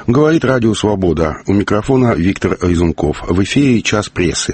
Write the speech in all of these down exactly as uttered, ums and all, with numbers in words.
Говорит Радио Свобода. У микрофона Виктор Резунков. В эфире «Час прессы».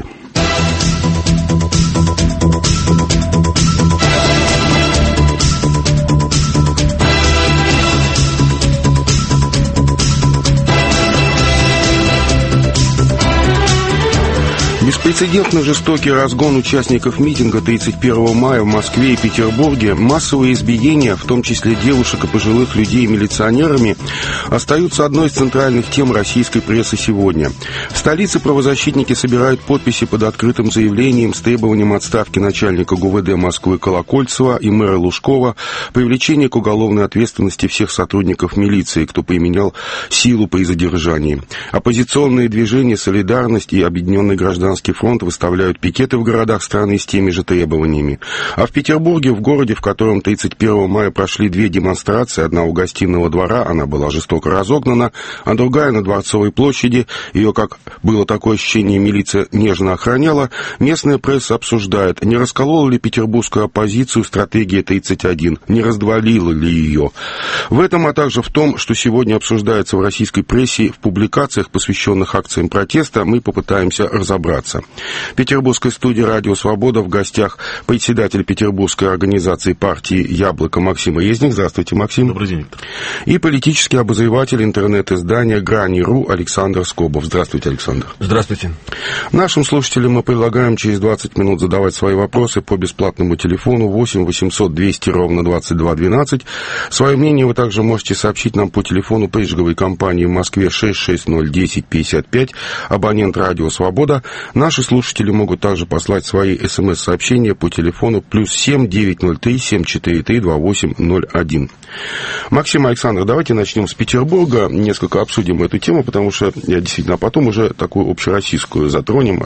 Беспрецедентно жестокий разгон участников митинга тридцать первого мая в Москве и Петербурге, массовые избиения, в том числе девушек и пожилых людей милиционерами, остаются одной из центральных тем российской прессы сегодня. В столице правозащитники собирают подписи под открытым заявлением с требованием отставки начальника ГУВД Москвы Колокольцева и мэра Лужкова, привлечения к уголовной ответственности всех сотрудников милиции, кто применял силу при задержании. Оппозиционные движения «Солидарность» и Объединенный гражданский фронт выставляют пикеты в городах страны с теми же требованиями. А в Петербурге, в городе, в котором тридцать первого мая прошли две демонстрации, одна у Гостиного двора, она была жестоко разогнана, а другая на Дворцовой площади, ее, как было такое ощущение, милиция нежно охраняла, местная пресса обсуждает, не расколола ли петербургскую оппозицию стратегия тридцать один, не раздвалила ли ее. В этом, а также в том, что сегодня обсуждается в российской прессе, в публикациях, посвященных акциям протеста, мы попытаемся разобраться. В петербургской студии «Радио Свобода» в гостях председатель петербургской организации партии «Яблоко» Максим Резник. Здравствуйте, Максим. Добрый день. И политический обозреватель интернет-издания «Грани.ру» Александр Скобов. Здравствуйте, Александр. Здравствуйте. Нашим слушателям мы предлагаем через двадцать минут задавать свои вопросы по бесплатному телефону восемь восемьсот двести ровно двадцать два двенадцать. Свое мнение вы также можете сообщить нам по телефону прейджговой компании в Москве шесть шесть ноль десять пятьдесят пять, абонент «Радио Свобода». Наши слушатели могут также послать свои смс-сообщения по телефону плюс семь девятьсот три семь четыре три два восемь ноль один. Максим, Александр, давайте начнем с Петербурга. Несколько обсудим эту тему, потому что я действительно потом уже такую общероссийскую затронем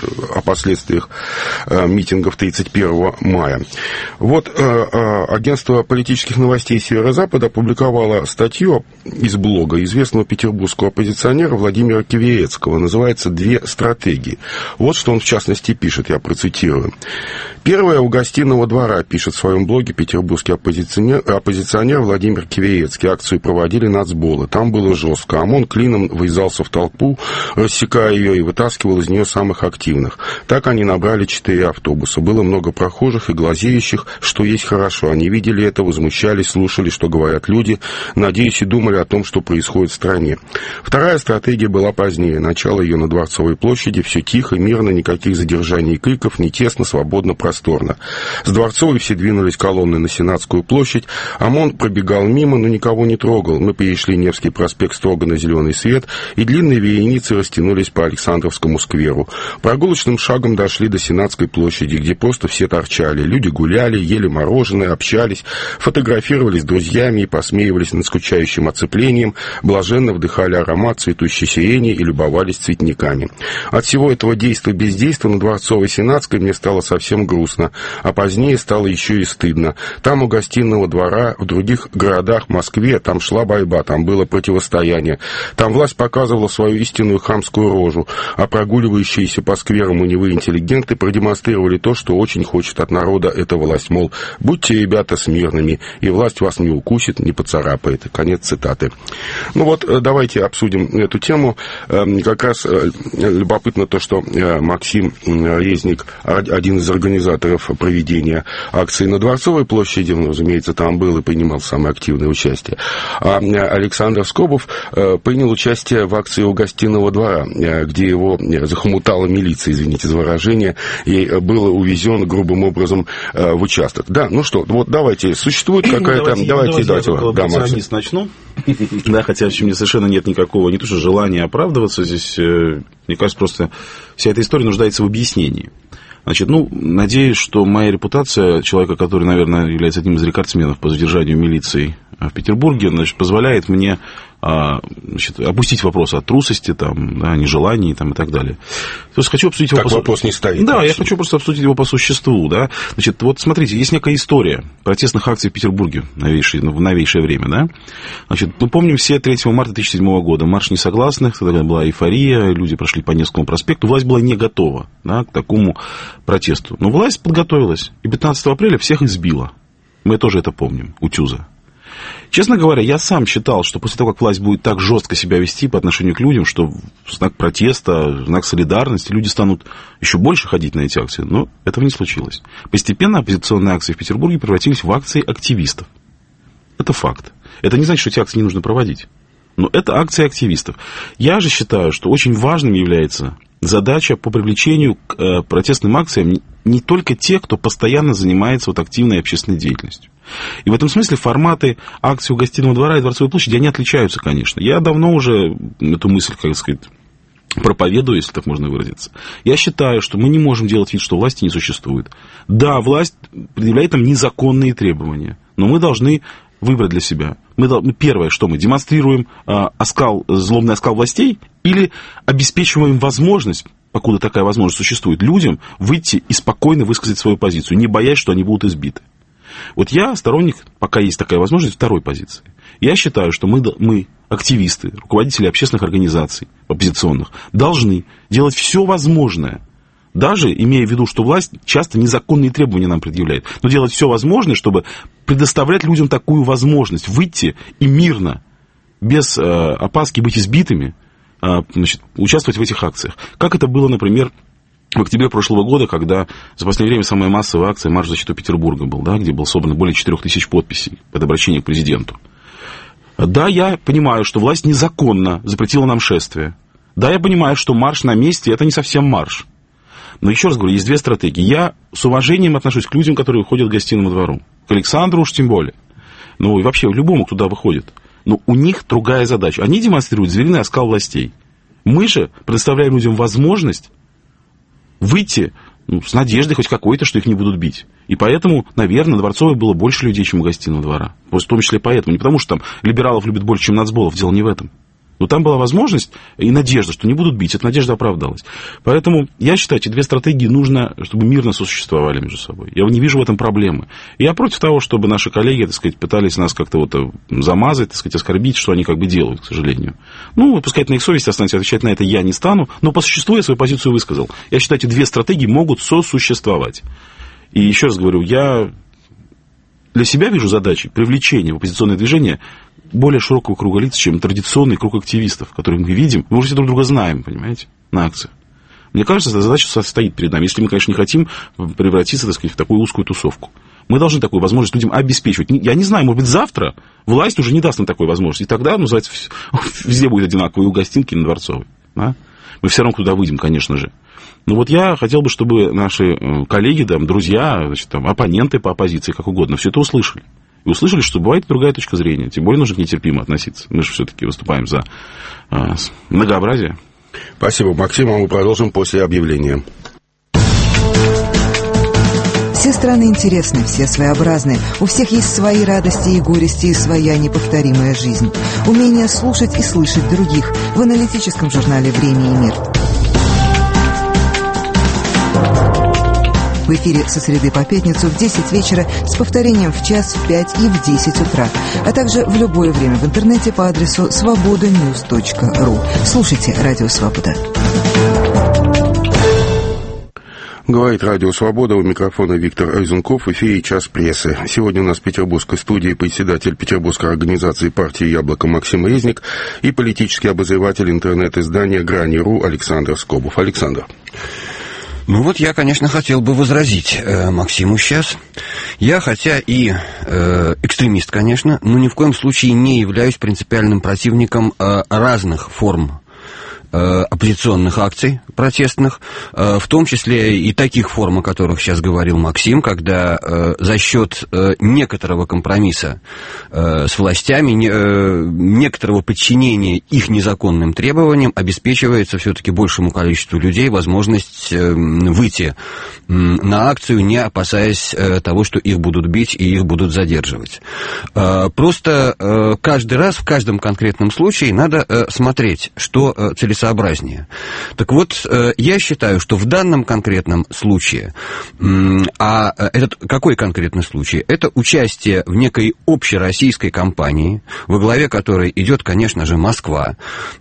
о последствиях митингов тридцать первого мая. Вот агентство политических новостей Северо-Запада опубликовало статью из блога известного петербургского оппозиционера Владимира Киверецкого. Называется «Две стратегии». Вот что он в частности пишет, я процитирую. Первое, у Гостиного двора, пишет в своем блоге петербургский оппозиционер, оппозиционер Владимир Киверецкий. Акцию проводили нацболы. Там было жестко. ОМОН клином врезался в толпу, рассекая ее и вытаскивал из нее самых активных. Так они набрали четыре автобуса. Было много прохожих и глазеющих, что есть хорошо. Они видели это, возмущались, слушали, что говорят люди, надеясь и думали о том, что происходит в стране. Вторая стратегия была позднее. Начало ее на Дворцовой площади. Все тихо, мирно, никаких задержаний и криков, не тесно, свободно, просторно. С Дворцовой все двинулись колонны на Сенатскую площадь. ОМОН пробегал мимо, но никого не трогал. Мы перешли Невский проспект строго на зеленый свет, и длинные вереницы растянулись по Александровскому скверу. Прогулочным шагом дошли до Сенатской площади, где просто все торчали. Люди гуляли, ели мороженое, общались, фотографировались с друзьями и посмеивались над скучающим оцеплением, блаженно вдыхали аромат цветущей сирени и любовались цветниками. От всего этого действия бездействия на Дворцовой Сенатской мне стало совсем грустно, а позднее стало еще и стыдно. Там у Гостиного двора, в других городах, в Москве, там шла борьба, там было противостояние. Там власть показывала свою истинную хамскую рожу, а прогуливающиеся по скверам унивые интеллигенты продемонстрировали то, что очень хочет от народа эта власть. Мол, будьте, ребята, смирными, и власть вас не укусит, не поцарапает. Конец цитаты. Ну вот, давайте обсудим эту тему. Как раз любопытно то, что Максим Резник, один из организаторов проведения акции на Дворцовой площади, ну, разумеется, там был и принимал самое активное участие. А Александр Скобов принял участие в акции у Гостиного двора, где его захомутала милиция, извините за выражение, и был увезен грубым образом в участок. Да, ну что, вот давайте, существует какая-то... Давайте, давайте, давайте, я да, Максим. начну. Да, хотя в мне совершенно нет никакого, не то что желания оправдываться здесь, мне кажется, просто вся эта история нуждается в объяснении. Значит, ну, надеюсь, что моя репутация человека, который, наверное, является одним из рекордсменов по задержанию милиции в Петербурге, значит, позволяет мне значит, опустить вопрос о трусости, там, да, нежелании там, и так далее. То есть хочу обсудить его так по... вопрос не стоит. Да, я хочу просто обсудить его по существу. Да. Значит, вот смотрите, есть некая история протестных акций в Петербурге в новейшее, в новейшее время. Да. Значит, мы помним все третьего марта две тысячи седьмого года. Марш несогласных, тогда была эйфория, люди прошли по Невскому проспекту. Власть была не готова, да, к такому протесту. Но власть подготовилась. И пятнадцатого апреля всех избила. Мы тоже это помним, утюза. Честно говоря, я сам считал, что после того, как власть будет так жестко себя вести по отношению к людям, что в знак протеста, в знак солидарности люди станут еще больше ходить на эти акции. Но этого не случилось. Постепенно оппозиционные акции в Петербурге превратились в акции активистов. Это факт. Это не значит, что эти акции не нужно проводить. Но это акции активистов. Я же считаю, что очень важным является задача по привлечению к э, протестным акциям не только тех, кто постоянно занимается вот активной общественной деятельностью. И в этом смысле форматы акций у Гостиного двора и Дворцовой площади, они отличаются, конечно. Я давно уже эту мысль, как сказать, проповедую, если так можно выразиться. Я считаю, что мы не можем делать вид, что власти не существует. Да, власть предъявляет нам незаконные требования, но мы должны выбрать для себя. Мы, первое, что мы демонстрируем а, оскал, злобный оскал властей, или обеспечиваем возможность, покуда такая возможность существует, людям выйти и спокойно высказать свою позицию, не боясь, что они будут избиты. Вот я сторонник, пока есть такая возможность, второй позиции. Я считаю, что мы, мы, активисты, руководители общественных организаций оппозиционных, должны делать все возможное, даже имея в виду, что власть часто незаконные требования нам предъявляет, но делать все возможное, чтобы предоставлять людям такую возможность выйти и мирно, без э, опаски быть избитыми, э, значит, участвовать в этих акциях. Как это было, например, в октябре прошлого года, когда за последнее время самая массовая акция «Марш в защиту Петербурга» был, да, где было собрано более четырех тысяч подписей под обращение к президенту. Да, я понимаю, что власть незаконно запретила нам шествие. Да, я понимаю, что марш на месте – это не совсем марш. Но еще раз говорю, есть две стратегии. Я с уважением отношусь к людям, которые выходят к Гостиному двору. К Александру уж тем более. Ну и вообще к любому, кто туда выходит. Но у них другая задача. Они демонстрируют звериный оскал властей. Мы же предоставляем людям возможность выйти, ну, с надеждой хоть какой-то, что их не будут бить. И поэтому, наверное, на Дворцовой было больше людей, чем у Гостиного двора. В том числе поэтому. Не потому, что там либералов любят больше, чем нацболов. Дело не в этом. Но там была возможность и надежда, что не будут бить. Эта надежда оправдалась. Поэтому я считаю, эти две стратегии нужно, чтобы мирно сосуществовали между собой. Я не вижу в этом проблемы. И я против того, чтобы наши коллеги, так сказать, пытались нас как-то вот замазать, так сказать, оскорбить, что они как бы делают, к сожалению. Ну, пускай это на их совести останется, отвечать на это я не стану, но по существу я свою позицию высказал. Я считаю, эти две стратегии могут сосуществовать. И еще раз говорю, я для себя вижу задачей привлечения в оппозиционное движение более широкого круга лиц, чем традиционный круг активистов, которых мы видим. Мы уже все друг друга знаем, понимаете, на акциях. Мне кажется, эта задача состоит перед нами, если мы, конечно, не хотим превратиться, так сказать, в такую узкую тусовку. Мы должны такую возможность людям обеспечивать. Я не знаю, может быть, завтра власть уже не даст нам такой возможности. И тогда, ну, называется, везде будет одинаково, и у Гостинки, и на Дворцовой. Да? Мы все равно туда выйдем, конечно же. Но вот я хотел бы, чтобы наши коллеги, там, друзья, значит, там, оппоненты по оппозиции, как угодно, все это услышали. И услышали, что бывает другая точка зрения. Тем более нужно к ней терпимо относиться. Мы же все-таки выступаем за а, многообразие. Спасибо, Максим. А мы продолжим после объявления. Все страны интересны, все своеобразны. У всех есть свои радости и горести, и своя неповторимая жизнь. Умение слушать и слышать других в аналитическом журнале «Время и мир». В эфире со среды по пятницу в десять вечера с повторением в час, в пять и в десять утра, а также в любое время в интернете по адресу свобода ньюс точка ру. Слушайте «Радио Свобода». Говорит Радио Свобода, у микрофона Виктор Айзенков, в эфире «Час прессы». Сегодня у нас в петербургской студии председатель Петербургской организации партии «Яблоко» Максим Резник и политический обозреватель интернет-издания «Грани.ру» Александр Скобов. Александр. Ну вот я, конечно, хотел бы возразить э, Максиму сейчас. Я, хотя и э, экстремист, конечно, но ни в коем случае не являюсь принципиальным противником э, разных форм оппозиционных акций протестных, в том числе и таких форм, о которых сейчас говорил Максим, когда за счет некоторого компромисса с властями, некоторого подчинения их незаконным требованиям обеспечивается все-таки большему количеству людей возможность выйти на акцию, не опасаясь того, что их будут бить и их будут задерживать. Просто каждый раз, в каждом конкретном случае надо смотреть, что целесообразно. Сообразнее. Так вот, я считаю, что в данном конкретном случае, а этот какой конкретный случай? Это участие в некой общероссийской кампании, во главе которой идет, конечно же, Москва,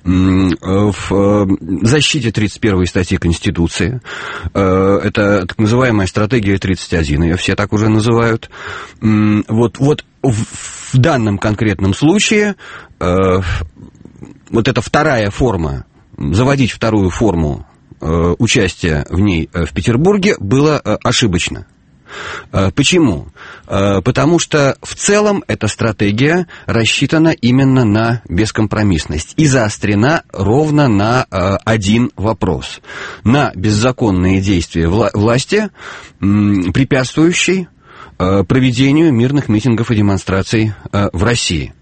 в защите тридцать первой статьи Конституции. Это так называемая стратегия тридцать один, ее все так уже называют. Вот, вот в данном конкретном случае вот эта вторая форма, заводить вторую форму участия в ней в Петербурге было ошибочно. Почему? Потому что в целом эта стратегия рассчитана именно на бескомпромиссность и заострена ровно на один вопрос: на беззаконные действия власти, препятствующие проведению мирных митингов и демонстраций в России.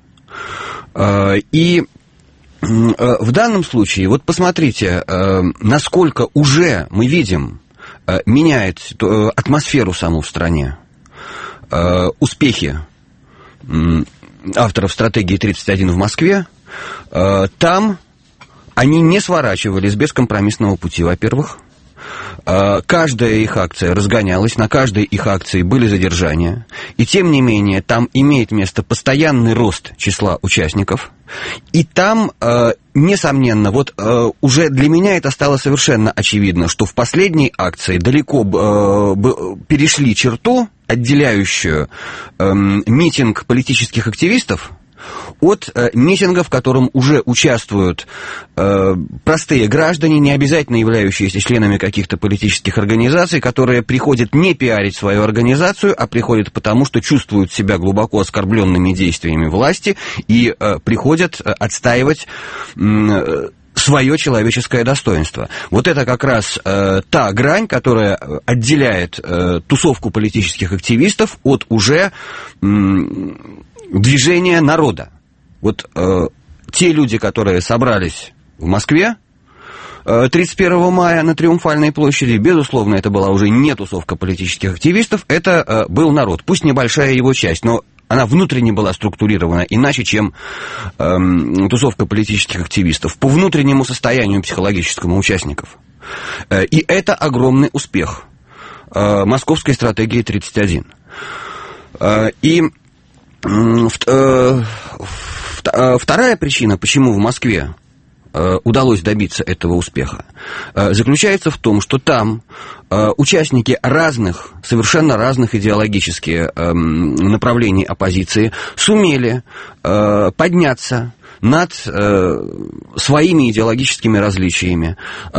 И в данном случае, вот посмотрите, насколько уже мы видим, меняет атмосферу саму в стране. Успехи авторов стратегии тридцать один в Москве, там они не сворачивали с бескомпромиссного пути, во-первых. Каждая их акция разгонялась, на каждой их акции были задержания. И тем не менее, там имеет место постоянный рост числа участников. И там, несомненно, вот уже для меня это стало совершенно очевидно, что в последней акции далеко перешли черту, отделяющую митинг политических активистов от э, митинга, в котором уже участвуют э, простые граждане, не обязательно являющиеся членами каких-то политических организаций, которые приходят не пиарить свою организацию, а приходят потому, что чувствуют себя глубоко оскорбленными действиями власти и э, приходят э, отстаивать э, свое человеческое достоинство. Вот это как раз э, та грань, которая отделяет э, тусовку политических активистов от уже э, движения народа. Вот э, те люди, которые собрались в Москве э, тридцать первого мая на Триумфальной площади, безусловно, это была уже не тусовка политических активистов, это э, был народ, пусть небольшая его часть, но она внутренне была структурирована иначе, чем э, тусовка политических активистов, по внутреннему состоянию психологическому участников. Э, и это огромный успех э, московской стратегии тридцать один. Э, и Вторая причина, почему в Москве удалось добиться этого успеха, заключается в том, что там участники разных, совершенно разных идеологических направлений оппозиции сумели подняться над своими идеологическими различиями,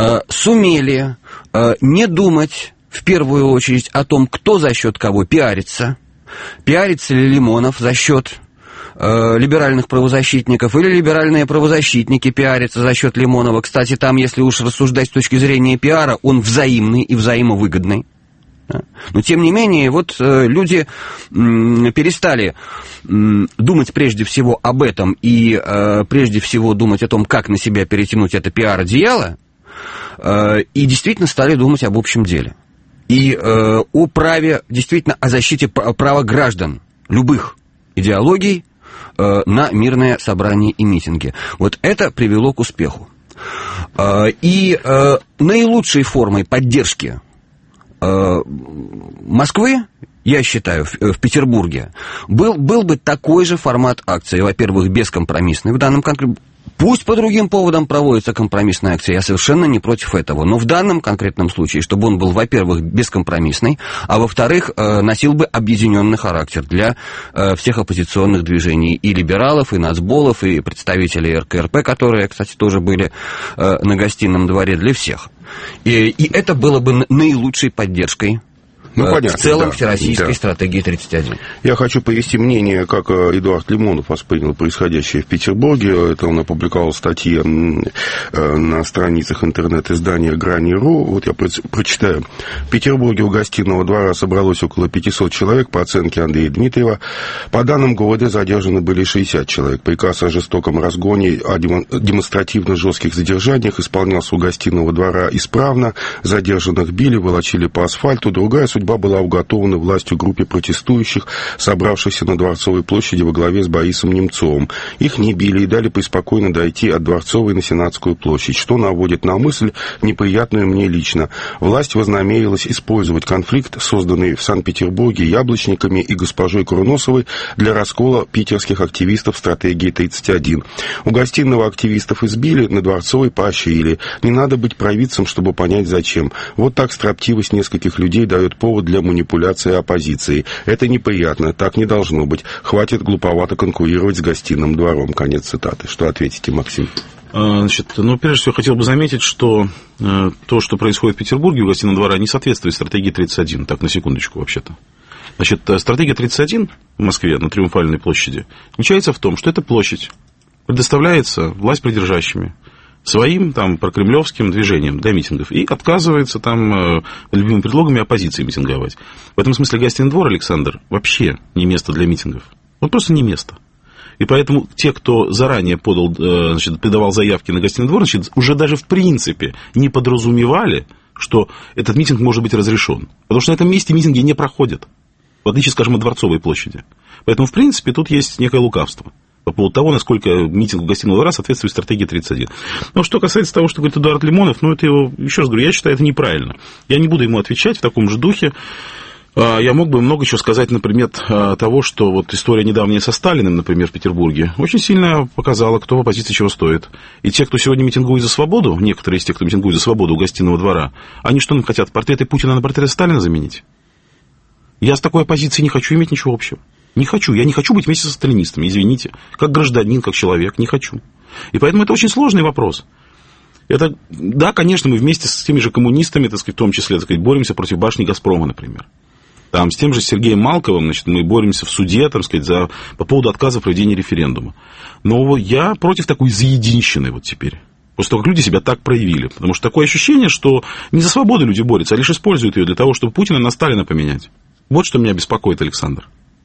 сумели не думать в первую очередь о том, кто за счет кого пиарится. Пиарится ли Лимонов за счет э, либеральных правозащитников, или либеральные правозащитники пиарятся за счет Лимонова. Кстати, там, если уж рассуждать с точки зрения пиара, он взаимный и взаимовыгодный. Да? Но, тем не менее, вот э, люди э, перестали э, думать прежде всего об этом и э, прежде всего думать о том, как на себя перетянуть это пиар-одеяло, э, и действительно стали думать об общем деле. И э, о праве, действительно, о защите права граждан любых идеологий э, на мирные собрания и митинги. Вот это привело к успеху. Э, и э, наилучшей формой поддержки э, Москвы, я считаю, в, в Петербурге, был, был бы такой же формат акции. Во-первых, бескомпромиссный в данном конкретном. Пусть по другим поводам проводится компромиссная акция, я совершенно не против этого. Но в данном конкретном случае, чтобы он был, во-первых, бескомпромиссный, а во-вторых, носил бы объединенный характер для всех оппозиционных движений. И либералов, и нацболов, и представителей эр ка эр пэ, которые, кстати, тоже были на гостином дворе, для всех. И, и это было бы наилучшей поддержкой. Ну, в понятно, целом, да, всероссийской да. стратегии тридцать один. Я хочу привести мнение, как Эдуард Лимонов воспринял происходящее в Петербурге. Это он опубликовал статьи на страницах интернет-издания «Грани.ру». Вот я прочитаю. В Петербурге у Гостиного двора собралось около пятисот человек, по оценке Андрея Дмитриева. По данным гэ о дэ задержаны были шестьдесят человек. Приказ о жестоком разгоне, о демонстративно жестких задержаниях исполнялся у Гостиного двора исправно. Задержанных били, волочили по асфальту. Другая судьба была уготована властью группе протестующих, собравшихся на Дворцовой площади во главе с Борисом Немцовым. Их не били и дали преспокойно дойти от Дворцовой на Сенатскую площадь, что наводит на мысль, неприятную мне лично. Власть вознамерилась использовать конфликт, созданный в Санкт-Петербурге яблочниками и госпожой Курносовой, для раскола питерских активистов стратегии тридцать один. У Гостиного активистов избили, на Дворцовой поощрили. Не надо быть провидцем, чтобы понять, зачем. Вот так строптивость нескольких людей дает повод повод для манипуляции оппозиции. Это неприятно, так не должно быть. Хватит глуповато конкурировать с гостиным двором. Конец цитаты. Что ответите, Максим? Значит, ну, прежде всего, хотел бы заметить, что э, то, что происходит в Петербурге у гостиного двора, не соответствует стратегии тридцать один. Так, на секундочку, вообще-то. Значит, стратегия тридцать один в Москве на Триумфальной площади заключается в том, что эта площадь предоставляется власть придержащими своим там прокремлевским движением для митингов и отказывается там э, любимыми предлогами оппозиции митинговать. В этом смысле гостиный двор, Александр, вообще не место для митингов. Вот просто не место. И поэтому те, кто заранее подал, значит, подавал заявки на гостиный двор, значит, уже даже в принципе не подразумевали, что этот митинг может быть разрешен. Потому что на этом месте митинги не проходят, в отличие, скажем, от Дворцовой площади. Поэтому, в принципе, тут есть некое лукавство по поводу того, насколько митинг гостиного двора соответствует стратегии тридцать один. Но что касается того, что говорит Эдуард Лимонов, ну, это его, еще раз говорю, я считаю, это неправильно. Я не буду ему отвечать в таком же духе. Я мог бы много чего сказать, например, того, что вот история недавняя со Сталиным, например, в Петербурге, очень сильно показала, кто в оппозиции чего стоит. И те, кто сегодня митингует за свободу, некоторые из тех, кто митингует за свободу у гостиного двора, они что нам хотят, портреты Путина на портреты Сталина заменить? Я с такой оппозицией не хочу иметь ничего общего. Не хочу. Я не хочу быть вместе со сталинистами, извините. Как гражданин, как человек, не хочу. И поэтому это очень сложный вопрос. Это, да, конечно, мы вместе с теми же коммунистами, так сказать, в том числе, так сказать, боремся против башни «Газпрома», например. Там, с тем же Сергеем Малковым, значит, мы боремся в суде, там, сказать, за, по поводу отказа в проведении референдума. Но я против такой заединщины вот теперь. После того, как люди себя так проявили. Потому что такое ощущение, что не за свободу люди борются, а лишь используют ее для того, чтобы Путина на Сталина поменять. Вот что меня беспокоит, Александр.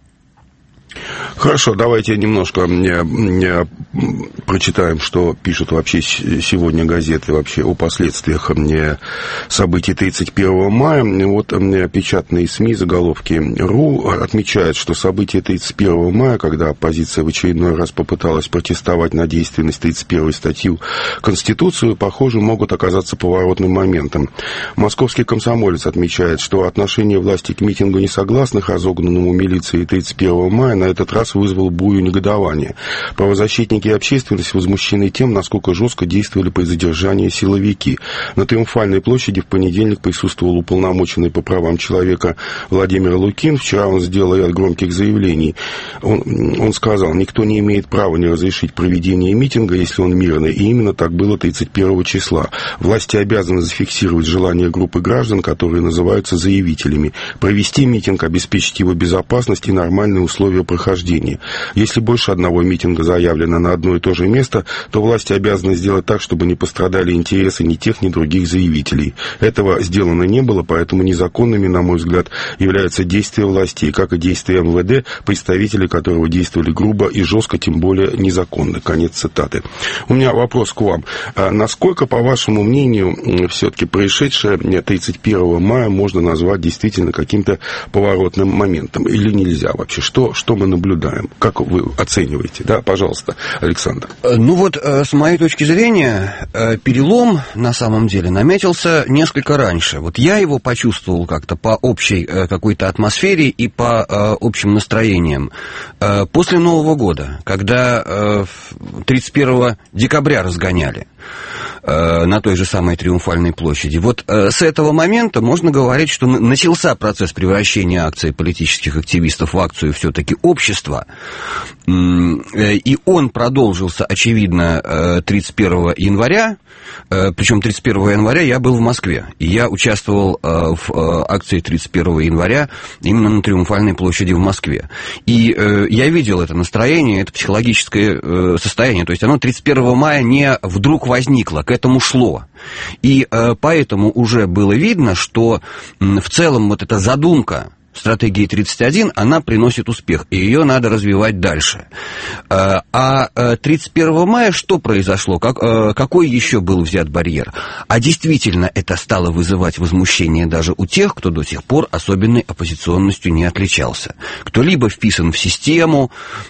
Хорошо, давайте немножко не, не, прочитаем, что пишут вообще сегодня газеты вообще о последствиях не, событий тридцать первого мая. Вот печатные СМИ, заголовки РУ отмечают, что события тридцать первого мая, когда оппозиция в очередной раз попыталась протестовать на действенность тридцать первой статьи Конституции, похоже, могут оказаться поворотным моментом. Московский комсомолец отмечает, что отношение власти к митингу несогласных, разогнанному милицией тридцать первого мая, на этот раз вызвал бурю негодования. Правозащитники и общественность возмущены тем, насколько жестко действовали при задержании силовики. На Триумфальной площади в понедельник присутствовал уполномоченный по правам человека Владимир Лукин. Вчера он сделал ряд громких заявлений. Он, он сказал, никто не имеет права не разрешить проведение митинга, если он мирный. И именно так было тридцать первого числа. Власти обязаны зафиксировать желание группы граждан, которые называются заявителями, провести митинг, обеспечить его безопасность и нормальные условия прохождения. Если больше одного митинга заявлено на одно и то же место, то власти обязаны сделать так, чтобы не пострадали интересы ни тех, ни других заявителей. Этого сделано не было, поэтому незаконными, на мой взгляд, являются действия властей, как и действия эм вэ дэ, представители которого действовали грубо и жестко, тем более незаконно. Конец цитаты. У меня вопрос к вам. А насколько, по вашему мнению, все-таки происшедшее тридцать первого мая можно назвать действительно каким-то поворотным моментом? Или нельзя вообще? Что, что мы наблюдаем? Как вы оцениваете? Да, пожалуйста, Александр. Ну вот, с моей точки зрения, перелом на самом деле наметился несколько раньше. Вот я его почувствовал как-то по общей какой-то атмосфере и по общим настроениям после Нового года, когда тридцать первого декабря разгоняли на той же самой Триумфальной площади. Вот с этого момента можно говорить, что начался процесс превращения акции политических активистов в акцию все-таки общества, и он продолжился, очевидно, тридцать первого января, причем тридцать первого января я был в Москве, и я участвовал в акции тридцать первого января именно на Триумфальной площади в Москве. И я видел это настроение, это психологическое состояние, то есть оно тридцать первого мая не вдруг возникло, к этому шло. И поэтому уже было видно, что в целом вот эта задумка стратегии тридцать один, она приносит успех, и ее надо развивать дальше. А тридцать первого мая что произошло? Как, какой еще был взят барьер? А действительно это стало вызывать возмущение даже у тех, кто до сих пор особенной оппозиционностью не отличался. Кто либо вписан в систему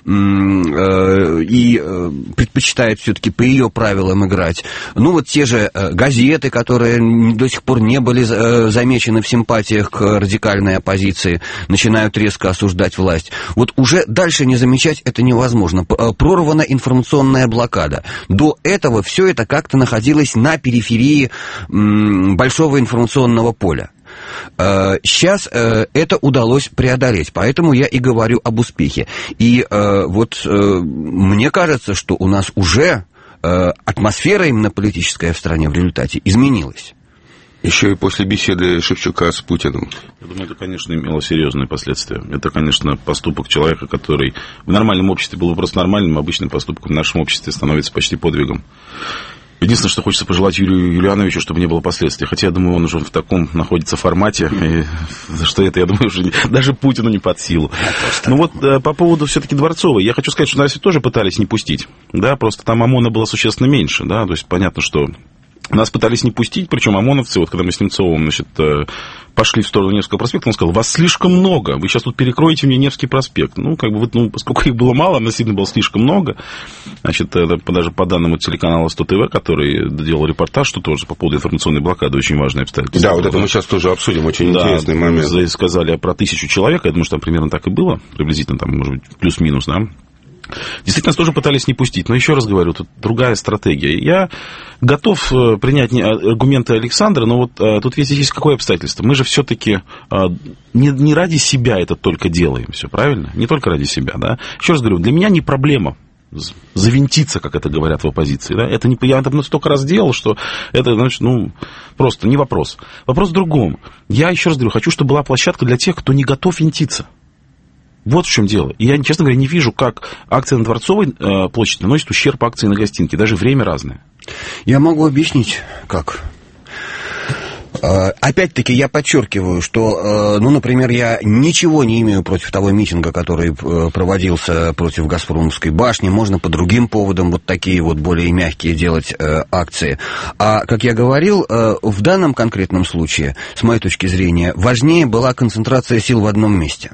и предпочитает все-таки по ее правилам играть. Ну вот те же газеты, которые до сих пор не были замечены в симпатиях к радикальной оппозиции, начинают резко осуждать власть. Вот уже дальше не замечать это невозможно. Прорвана информационная блокада. До этого все это как-то находилось на периферии большого информационного поля. Сейчас это удалось преодолеть, поэтому я и говорю об успехе. И вот мне кажется, что у нас уже атмосфера именно политическая в стране в результате изменилась. Еще и после беседы Шевчука с Путиным. Я думаю, это, конечно, имело серьезные последствия. Это, конечно, поступок человека, который в нормальном обществе был бы просто нормальным, обычным поступком в нашем обществе становится почти подвигом. Единственное, что хочется пожелать Юрию Юлиановичу, чтобы не было последствий. Хотя, я думаю, он уже в таком находится формате, и, что это, я думаю, уже даже Путину не под силу. Ну вот, по поводу все-таки Дворцовой. Я хочу сказать, что нас тоже пытались не пустить. Да, просто там ОМОНа было существенно меньше. Да, то есть, понятно, что нас пытались не пустить, причем ОМОНовцы, вот когда мы с Немцовым, значит, пошли в сторону Невского проспекта, он сказал: вас слишком много, вы сейчас тут перекроете мне Невский проспект. Ну, как бы, вот, ну, поскольку их было мало, действительно было слишком много. Значит, это даже по данным телеканала сто тэ вэ, который делал репортаж, что тоже по поводу информационной блокады, очень важное обстоятельство. Да, вот это мы сейчас тоже обсудим, очень да, интересный момент. Сказали про тысячу человек, я думаю, что там примерно так и было, приблизительно, там, может быть, плюс-минус, да. Действительно, нас тоже пытались не пустить, но еще раз говорю, тут другая стратегия. Я готов принять аргументы Александра, но вот тут есть, есть какое обстоятельство. Мы же все-таки не, не ради себя это только делаем, все правильно? Не только ради себя, да? Еще раз говорю, для меня не проблема завинтиться, как это говорят в оппозиции. Да? Это не, я это столько раз делал, что это, значит, ну, просто не вопрос. Вопрос в другом. Я еще раз говорю, хочу, чтобы была площадка для тех, кто не готов винтиться. Вот в чем дело. И я, честно говоря, не вижу, как акция на Дворцовой э, площади наносит ущерб акции на Гостинке. Даже время разное. Я могу объяснить, как. Опять-таки, я подчеркиваю, что, ну, например, я ничего не имею против того митинга, который проводился против Газпромовской башни. Можно по другим поводам вот такие вот более мягкие делать акции. А, как я говорил, в данном конкретном случае, с моей точки зрения, важнее была концентрация сил в одном месте.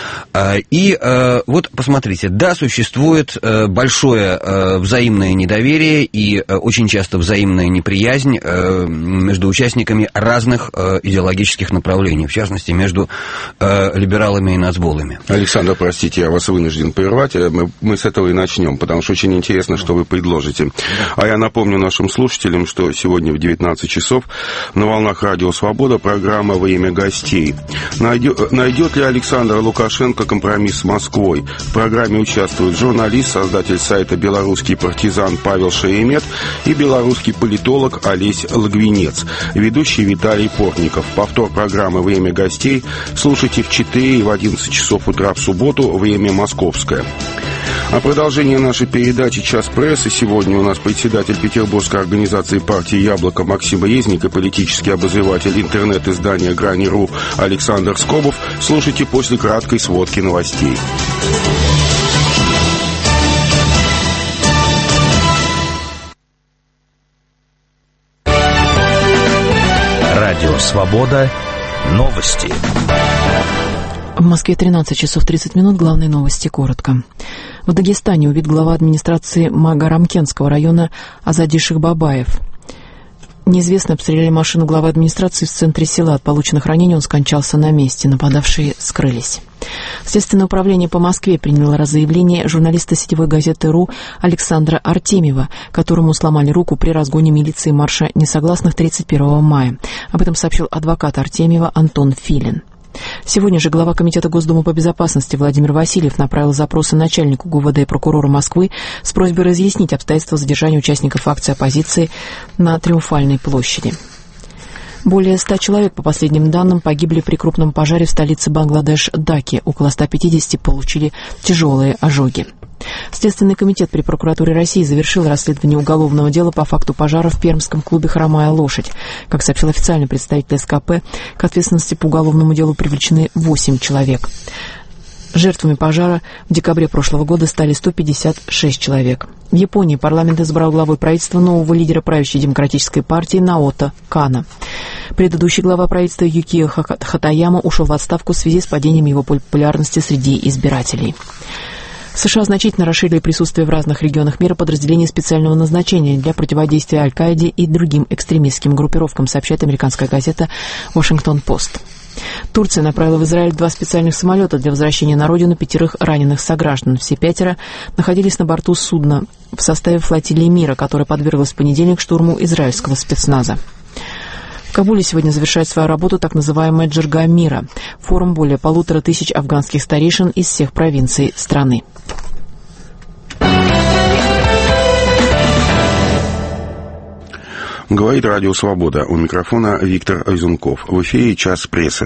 И вот, посмотрите, да, существует большое взаимное недоверие и очень часто взаимная неприязнь между участниками разных разных э, идеологических направлений, в частности, между э, либералами и нацболами. Александр, простите, я вас вынужден прервать, мы, мы с этого и начнем, потому что очень интересно, что вы предложите. А я напомню нашим слушателям, что сегодня в девятнадцать часов на волнах Радио Свобода программа «Во имя гостей». Найдет, найдет ли Александр Лукашенко компромисс с Москвой? В программе участвует журналист, создатель сайта «Белорусский партизан» Павел Шеремет и белорусский политолог Олесь Логвинец, ведущий Виталий Портников. Повтор программы «Время гостей» слушайте в четыре и в одиннадцать часов утра в субботу, время московское. А продолжение нашей передачи «Час прессы». Сегодня у нас председатель Петербургской организации партии «Яблоко» Максим Резник и политический обозреватель интернет-издания «Грани.ру» Александр Скобов. Слушайте после краткой сводки новостей. Радио «Свобода». Новости. В Москве тринадцать часов тридцать минут. Главные новости коротко. В Дагестане убит глава администрации Магарамкентского района Азадиших Бабаев. Неизвестные обстреляли машину главы администрации в центре села. От полученных ранений он скончался на месте. Нападавшие скрылись. Следственное управление по Москве приняло разъявление журналиста сетевой газеты «РУ» Александра Артемьева, которому сломали руку при разгоне милиции марша несогласных тридцать первого мая. Об этом сообщил адвокат Артемьева Антон Филин. Сегодня же глава Комитета Госдумы по безопасности Владимир Васильев направил запросы начальнику ГУВД и прокурору Москвы с просьбой разъяснить обстоятельства задержания участников акции оппозиции на Триумфальной площади. Более ста человек, по последним данным, погибли при крупном пожаре в столице Бангладеш Даке. Около ста пятидесяти получили тяжелые ожоги. Следственный комитет при прокуратуре России завершил расследование уголовного дела по факту пожара в пермском клубе «Хромая лошадь». Как сообщил официальный представитель СКП, к ответственности по уголовному делу привлечены восемь человек. Жертвами пожара в декабре прошлого года стали сто пятьдесят шесть человек. В Японии парламент избрал главой правительства нового лидера правящей демократической партии Наото Кана. Предыдущий глава правительства Юкио Хатаяма ушел в отставку в связи с падением его популярности среди избирателей. США значительно расширили присутствие в разных регионах мира подразделений специального назначения для противодействия Аль-Каиде и другим экстремистским группировкам, сообщает американская газета «Вашингтон-Пост». Турция направила в Израиль два специальных самолета для возвращения на родину пятерых раненых сограждан. Все пятеро находились на борту судна в составе флотилии «Мира», которая подверглась в понедельник штурму израильского спецназа. В Кабуле сегодня завершает свою работу так называемая «Джирга мира» – форум более полутора тысяч афганских старейшин из всех провинций страны. Говорит Радио Свобода. У микрофона Виктор Айзунков. В эфире «Час прессы».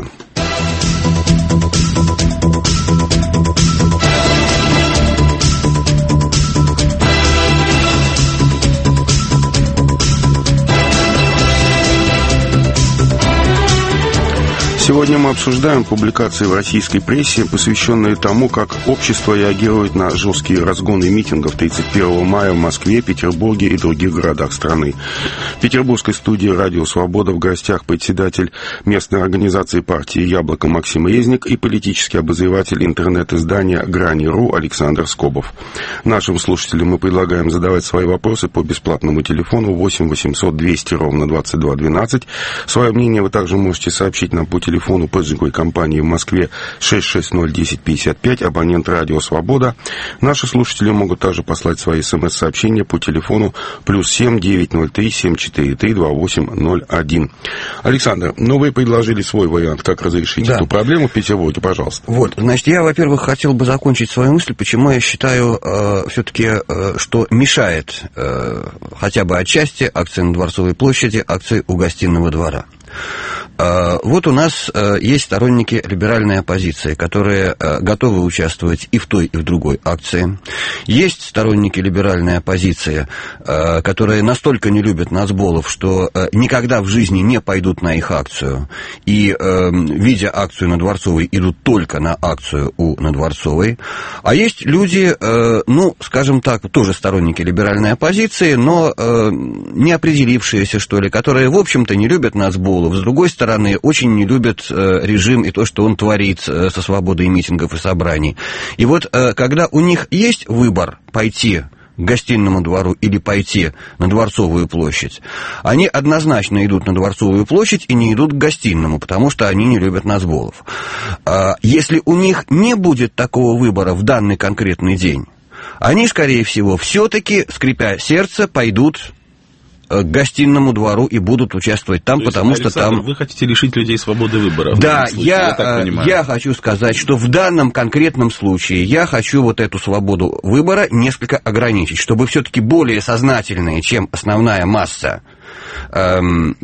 Сегодня мы обсуждаем публикации в российской прессе, посвященные тому, как общество реагирует на жесткие разгоны митингов тридцать первого мая в Москве, Петербурге и других городах страны. В петербургской студии «Радио Свобода» в гостях председатель местной организации партии «Яблоко» Максим Резник и политический обозреватель интернет-издания «Грани.ру» Александр Скобов. Нашим слушателям мы предлагаем задавать свои вопросы по бесплатному телефону восемь восемьсот двести ровно двадцать два двенадцать. Свое мнение вы также можете сообщить нам по телефону телефону пэджинговой компании в Москве шесть шесть ноль десять пятьдесят пять, абонент «Радио Свобода». Наши слушатели могут также послать свои смс-сообщения по телефону плюс семь девятьсот три семь четыре три два восемь ноль один. Александр, ну вы предложили свой вариант, как разрешить да. эту проблему в Петербурге, пожалуйста. Вот, значит, я, во-первых, хотел бы закончить свою мысль, почему я считаю э, все-таки, э, что мешает э, хотя бы отчасти акции на Дворцовой площади, акции у Гостиного двора. Вот у нас есть сторонники либеральной оппозиции, которые готовы участвовать и в той, и в другой акции. Есть сторонники либеральной оппозиции, которые настолько не любят нацболов, что никогда в жизни не пойдут на их акцию. И, видя акцию на Дворцовой, идут только на акцию у на Дворцовой. А есть люди, ну, скажем так, тоже сторонники либеральной оппозиции, но не определившиеся, что ли, которые, в общем-то, не любят нацболов. С другой стороны, очень не любят э, режим и то, что он творит э, со свободой митингов и собраний. И вот, э, когда у них есть выбор пойти к Гостиному двору или пойти на Дворцовую площадь, они однозначно идут на Дворцовую площадь и не идут к Гостиному, потому что они не любят нацболов. Э, если у них не будет такого выбора в данный конкретный день, они, скорее всего, все-таки, скрипя сердце, пойдут к Гостиному двору и будут участвовать там, то потому есть, что Александр, там... вы хотите лишить людей свободы выбора? Да, я, я, я хочу сказать, что в данном конкретном случае я хочу вот эту свободу выбора несколько ограничить, чтобы все-таки более сознательные, чем основная масса эм,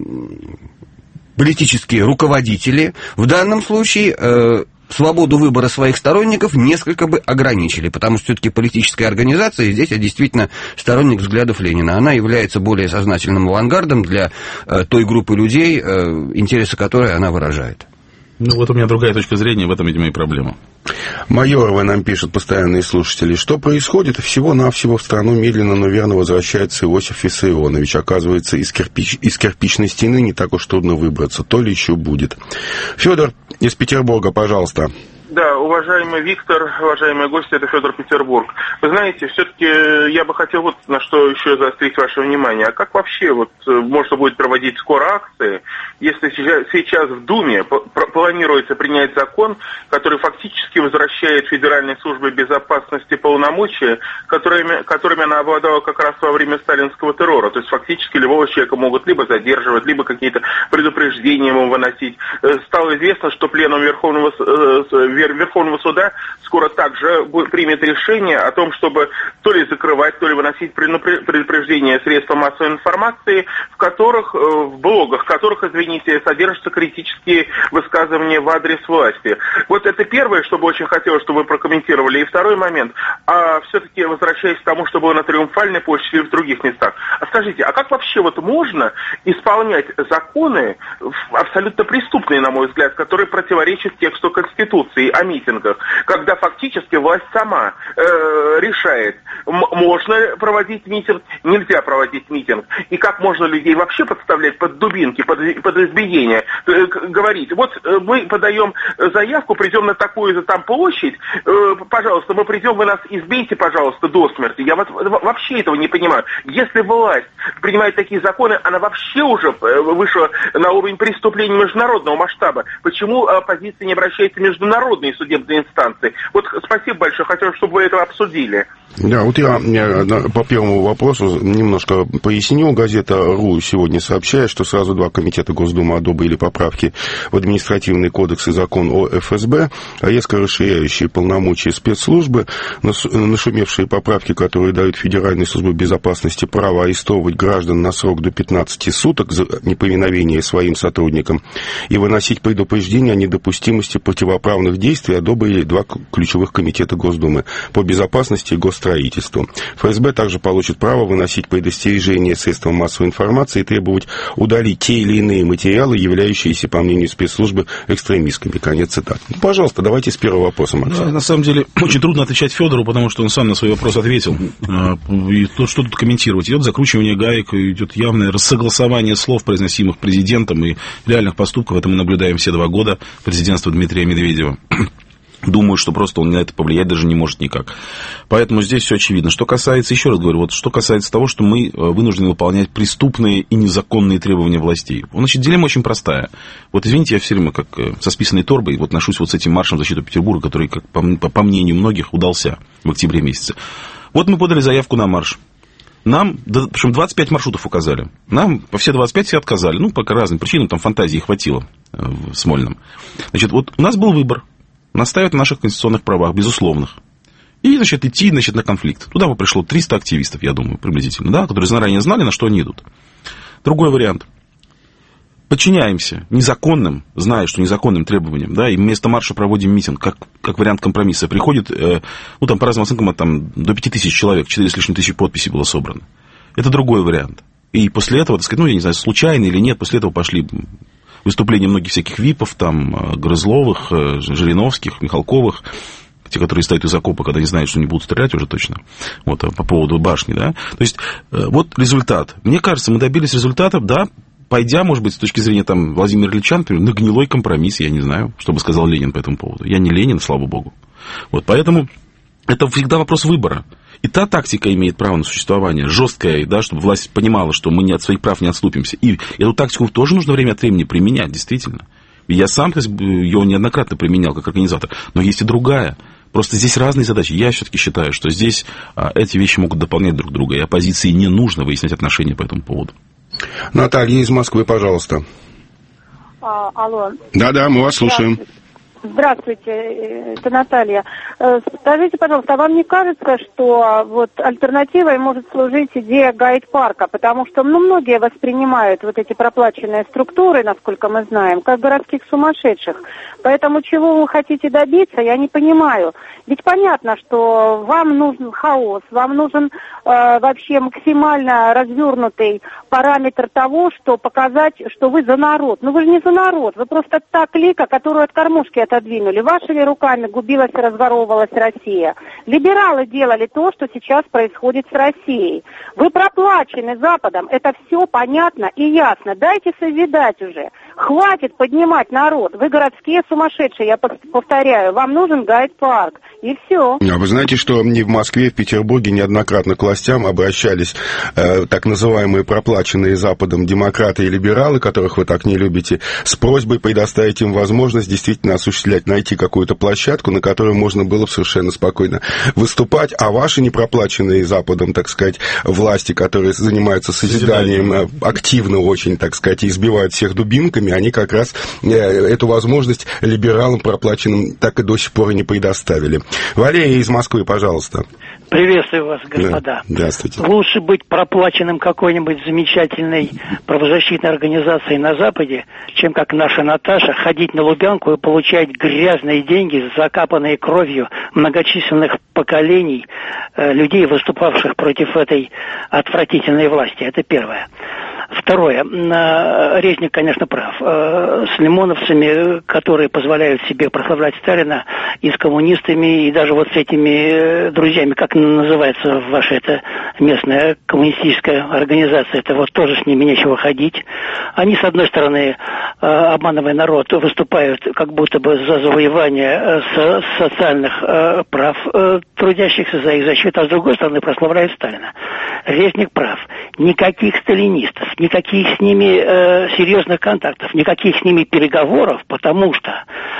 политические руководители в данном случае... Э, свободу выбора своих сторонников несколько бы ограничили, потому что все-таки политическая организация, здесь я действительно сторонник взглядов Ленина, она является более сознательным авангардом для э, той группы людей, э, интересы которой она выражает. Ну, вот у меня другая точка зрения, в этом, видимо, и проблема. Майоровы нам пишут постоянные слушатели. Что происходит? Всего-навсего в страну медленно, но верно возвращается Иосиф Виссарионович. Оказывается, из, кирпич... из кирпичной стены не так уж трудно выбраться. То ли еще будет. Федор из Петербурга, пожалуйста. Да, уважаемый Виктор, уважаемые гости, это Федор, Петербург. Вы знаете, все-таки я бы хотел вот на что еще заострить ваше внимание. А как вообще вот можно будет проводить скоро акции, если сейчас в Думе планируется принять закон, который фактически возвращает Федеральной службе безопасности полномочия, которыми, которыми она обладала как раз во время сталинского террора. То есть фактически любого человека могут либо задерживать, либо какие-то предупреждения ему выносить. Стало известно, что пленум Верховного Верховного суда скоро также примет решение о том, чтобы то ли закрывать, то ли выносить предупреждения средства массовой информации, в которых, в блогах, в которых, извините, содержатся критические высказывания в адрес власти. Вот это первое, что бы очень хотелось, чтобы вы прокомментировали. И второй момент, а все-таки возвращаясь к тому, что было на Триумфальной площади и в других местах. А скажите, а как вообще вот можно исполнять законы, абсолютно преступные, на мой взгляд, которые противоречат тексту Конституции о митингах, когда фактически власть сама э, решает, м- можно проводить митинг, нельзя проводить митинг, и как можно людей вообще подставлять под дубинки, под, под избиение, э, говорить, вот э, мы подаем заявку, придем на такую-то там площадь, э, пожалуйста, мы придем, вы нас избейте, пожалуйста, до смерти. Я вот вообще этого не понимаю. Если власть принимает такие законы, она вообще уже вышла на уровень преступлений международного масштаба. Почему оппозиция не обращается в международные судебные инстанции? Вот спасибо большое, хотел, чтобы вы это обсудили. Да, вот я, я по первому вопросу немножко поясню. Газета «РУ» сегодня сообщает, что сразу два комитета Госдумы одобрили поправки в административный кодекс и закон о эф эс бэ, резко расширяющие полномочия спецслужбы, нашумевшие поправки, которые дают Федеральной службе безопасности право арестовывать граждан на срок до пятнадцати суток за неповиновение своим сотрудникам и выносить предупреждение о недопустимости противоправных действий, одобрили два ключевых комитета Госдумы по безопасности и госстроительству. Строительству. эф эс бэ также получит право выносить предостережения средствам массовой информации и требовать удалить те или иные материалы, являющиеся, по мнению спецслужбы, экстремистскими. Конец цитаты. Ну, пожалуйста, давайте с первого вопроса, Максим. Да, на самом деле, очень трудно отвечать Федору, потому что он сам на свой вопрос ответил. И то, что тут комментировать? Идет закручивание гаек, идет явное рассогласование слов, произносимых президентом, и реальных поступков. Это мы наблюдаем все два года президентства Дмитрия Медведева. Думаю, что просто он на это повлиять даже не может никак. Поэтому здесь все очевидно. Что касается, еще раз говорю, вот что касается того, что мы вынуждены выполнять преступные и незаконные требования властей. Значит, дилемма очень простая. Вот извините, я все время как со списанной торбой вот ношусь вот с этим маршем в защиту Петербурга, который, как по, по мнению многих, удался в октябре месяце. Вот мы подали заявку на марш. Нам, причем двадцать пять маршрутов указали. Нам по все двадцать пять все отказали. Ну, по разным причинам, там фантазии хватило в Смольном. Значит, вот у нас был выбор. Настаивать на наших конституционных правах, безусловных. И, значит, идти, значит, на конфликт. Туда бы пришло триста активистов, я думаю, приблизительно, да, которые заранее знали, на что они идут. Другой вариант. Подчиняемся незаконным, зная, что незаконным требованиям, да, и вместо марша проводим митинг, как, как вариант компромисса. Приходит, э, ну, там, по разным оценкам, там, до пяти тысяч человек, четыре с лишним тысячи подписей было собрано. Это другой вариант. И после этого, так сказать, ну, я не знаю, случайно или нет, после этого пошли... выступления многих всяких випов, там, Грызловых, Жириновских, Михалковых, те, которые стоят из окопа, когда не знают, что не будут стрелять уже точно, вот, по поводу башни, да, то есть, вот результат. Мне кажется, мы добились результата, да, пойдя, может быть, с точки зрения, там, Владимира Ильича, например, на гнилой компромисс, я не знаю, что бы сказал Ленин по этому поводу. Я не Ленин, слава богу. Вот, поэтому это всегда вопрос выбора. И та тактика имеет право на существование, жесткая, да, чтобы власть понимала, что мы не от своих прав не отступимся. И эту тактику тоже нужно время от времени применять, действительно. И я сам ее неоднократно применял как организатор. Но есть и другая. Просто здесь разные задачи. Я все-таки считаю, что здесь а, эти вещи могут дополнять друг друга. И оппозиции не нужно выяснять отношения по этому поводу. Наталья из Москвы, пожалуйста. А, алло. Да-да, мы вас слушаем. Здравствуйте, это Наталья. Скажите, пожалуйста, а вам не кажется, что вот альтернативой может служить идея гайд-парка? Потому что ну, многие воспринимают вот эти проплаченные структуры, насколько мы знаем, как городских сумасшедших. Поэтому чего вы хотите добиться, я не понимаю. Ведь понятно, что вам нужен хаос, вам нужен э, вообще максимально развернутый параметр того, что показать, что вы за народ. Но вы же не за народ, вы просто та клика, которую от кормушки отодвинули. Вашими руками губилась и разворовывалась Россия. Либералы делали то, что сейчас происходит с Россией. Вы проплачены Западом, это все понятно и ясно. Дайте созидать уже. Хватит поднимать народ. Вы городские сумасшедшие, я повторяю. Вам нужен гайд-парк. И все. А вы знаете, что ни в Москве, в Петербурге неоднократно к властям обращались э, так называемые проплаченные Западом демократы и либералы, которых вы так не любите, с просьбой предоставить им возможность действительно осуществлять, найти какую-то площадку, на которой можно было бы совершенно спокойно выступать, а ваши непроплаченные Западом, так сказать, власти, которые занимаются созиданием, активно очень, так сказать, избивают всех дубинками, они как раз э, эту возможность либералам проплаченным так и до сих пор и не предоставили. Валерий из Москвы, пожалуйста. Приветствую вас, господа. Да, здравствуйте. Лучше быть проплаченным какой-нибудь замечательной правозащитной организацией на Западе, чем, как наша Наташа, ходить на Лубянку и получать грязные деньги, закапанные кровью многочисленных поколений э, людей, выступавших против этой отвратительной власти. Это первое. Второе. Резник, конечно, прав. С лимоновцами, которые позволяют себе прославлять Сталина, и с коммунистами, и даже вот с этими друзьями, как называется ваша эта местная коммунистическая организация, это вот тоже с ними нечего ходить. Они, с одной стороны, обманывая народ, выступают как будто бы за завоевание социальных прав трудящихся, за их защиту, а с другой стороны прославляют Сталина. Резник прав. Никаких сталинистов, никаких с ними э, серьезных контактов, никаких с ними переговоров, потому что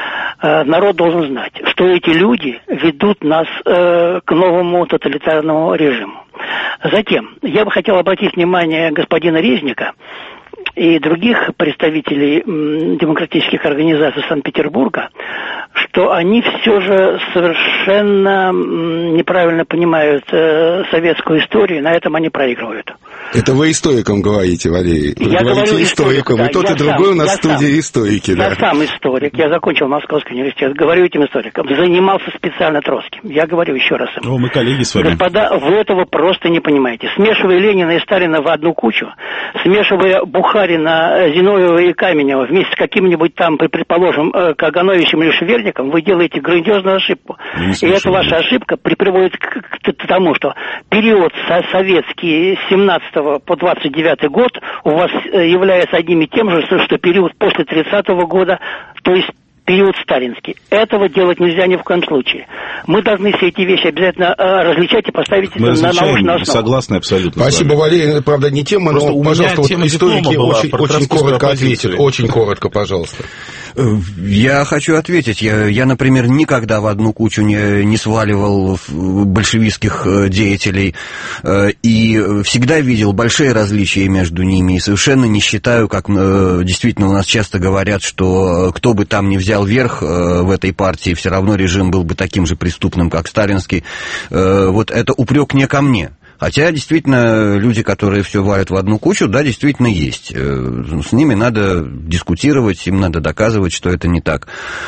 народ должен знать, что эти люди ведут нас э, к новому тоталитарному режиму. Затем, я бы хотел обратить внимание господина Резника и других представителей м, демократических организаций Санкт-Петербурга, что они все же совершенно м, неправильно понимают э, советскую историю, на этом они проигрывают. Это вы историкам говорите, Валерий. Вы я говорите историкам, да, и тот, и другой сам, у нас в студии сам, историки. Я да. сам историк, я закончил Московский университет, говорю этим историкам, занимался специально Троцким. Я говорю еще раз им. О, мы коллеги с вами. Господа, вы этого просто не понимаете. Смешивая Ленина и Сталина в одну кучу, смешивая Бухарина, Зиновьева и Каменева вместе с каким-нибудь там, предположим, Кагановичем или Шеверником, вы делаете грандиозную ошибку. И эта ваша ошибка приводит к, к, к тому, что период со- советский с семнадцатого по двадцать девятый год у вас является одним и тем же, что период после тридцатого года, то есть период сталинский. Этого делать нельзя ни в коем случае. Мы должны все эти вещи обязательно э, различать и поставить мы на научную основу. Согласны абсолютно. Спасибо, Валерий. Правда, не тема, но, пожалуйста, вот историки очень, очень коротко ответят. Очень коротко, пожалуйста. Я хочу ответить. Я, я, например, никогда в одну кучу не, не сваливал большевистских деятелей и всегда видел большие различия между ними и совершенно не считаю, как действительно у нас часто говорят, что кто бы там ни взял верх в этой партии, все равно режим был бы таким же преступным, как сталинский. Вот это упрек не ко мне. Хотя, действительно, люди, которые все валят в одну кучу, да, действительно есть. С ними надо дискутировать, им надо доказывать, что это не так.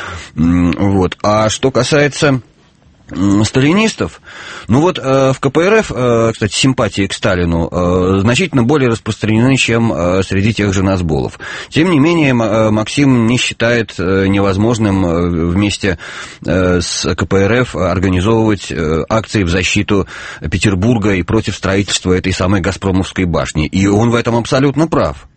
Вот. А что касается сталинистов, ну вот э, в ка пэ эр эф, э, кстати, симпатии к Сталину э, значительно более распространены, чем э, среди тех же нацболов. Тем не менее, э, Максим не считает э, невозможным э, вместе э, с ка пэ эр эф организовывать э, акции в защиту Петербурга и против строительства этой самой Газпромовской башни. И он в этом абсолютно прав,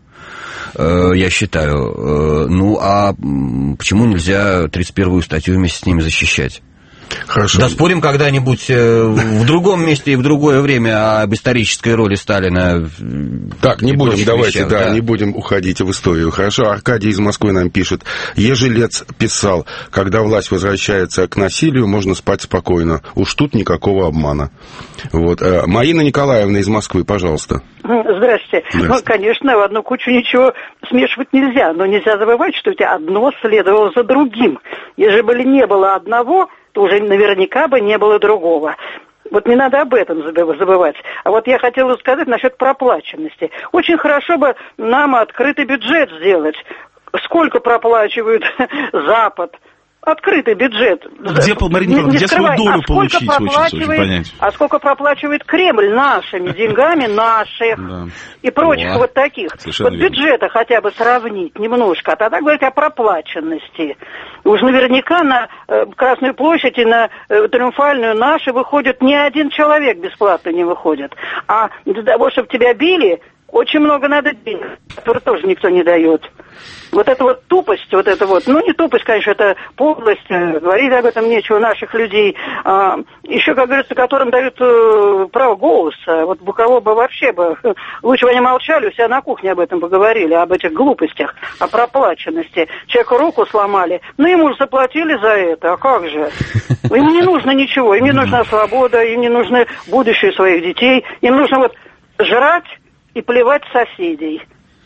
э, я считаю. Э, ну, а почему нельзя тридцать первую статью вместе с ними защищать? Хорошо. Да спорим когда-нибудь в другом месте и в другое время об исторической роли Сталина. Так, не будем, давайте, вещах, да, да, не будем уходить в историю. Хорошо, Аркадий из Москвы нам пишет. Ежелец писал, когда власть возвращается к насилию, можно спать спокойно. Уж тут никакого обмана. Вот. Марина Николаевна из Москвы, пожалуйста. Здравствуйте. Здравствуйте. Ну, конечно, в одну кучу ничего смешивать нельзя, но нельзя забывать, что ведь одно следовало за другим. Если бы не было одного, то уже наверняка бы не было другого. Вот не надо об этом забывать. А вот я хотела сказать насчет проплаченности. Очень хорошо бы нам открытый бюджет сделать. Сколько проплачивает Запад? Открытый бюджет. Где, Марина Николаевна, где свою долю а получить, хочется очень понять. А сколько проплачивает Кремль нашими деньгами, наших да. и прочих О, вот таких. Вот верно. Бюджета хотя бы сравнить немножко, а тогда говорить о проплаченности. Уж наверняка на э, Красную площадь и на э, Триумфальную наши выходит ни один человек бесплатно не выходит. А для того, чтобы тебя били, очень много надо денег, которые тоже никто не дает. Вот эта вот тупость, вот это вот, ну не тупость, конечно, это подлость, говорить об этом нечего, наших людей, а, еще, как говорится, которым дают э, право голоса, вот у кого бы вообще бы, лучше бы они молчали, у себя на кухне об этом поговорили, об этих глупостях, о проплаченности. Человеку руку сломали, ну ему же заплатили за это, а как же? Им не нужно ничего, им не нужна свобода, им не нужно будущее своих детей, им нужно вот жрать и плевать в соседей.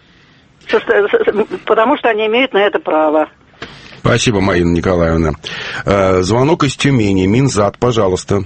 Потому что они имеют на это право. Спасибо, Марина Николаевна. Звонок из Тюмени. Минзад, пожалуйста.